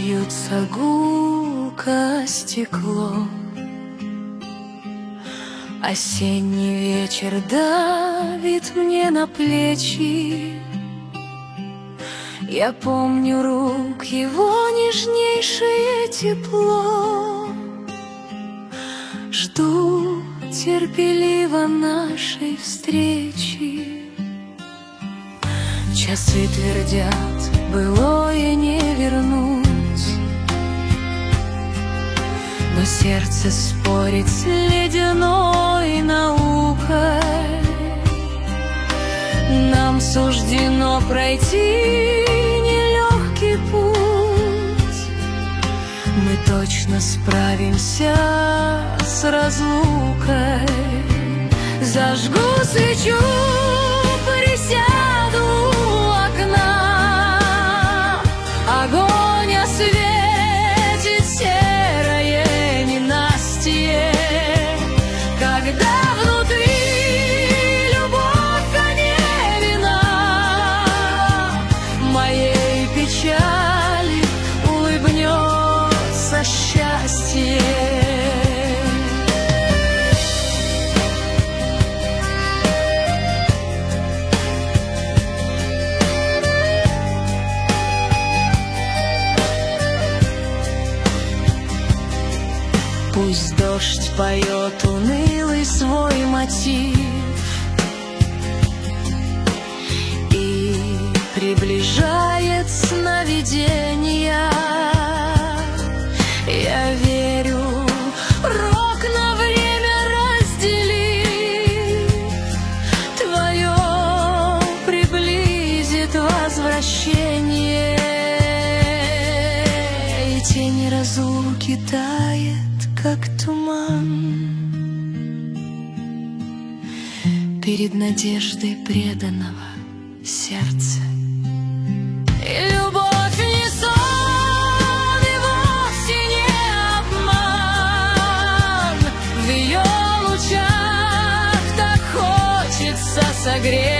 бьются гулко стекло. Осенний вечер давит мне на плечи. Я помню рук его нежнейшее тепло. Жду терпеливо нашей встречи. Часы твердят, былое не вернуть, но сердце спорит с ледяной наукой. Нам суждено пройти нелегкий путь. Мы точно справимся с разлукой. Зажгу свечу, присяду у окна. Огонь осветит серое ненастье, когда внутри любовь, а не вина. Моей печали улыбнется счастье. Пусть дождь поет унылый свой мотив и приближает сновидения. Я верю, рок на время разделив, твое приблизит возвращение, и тень разлуки тает, как туман, перед надеждой преданного сердца. И любовь не сон, и вовсе не обман. В ее лучах так хочется согреть.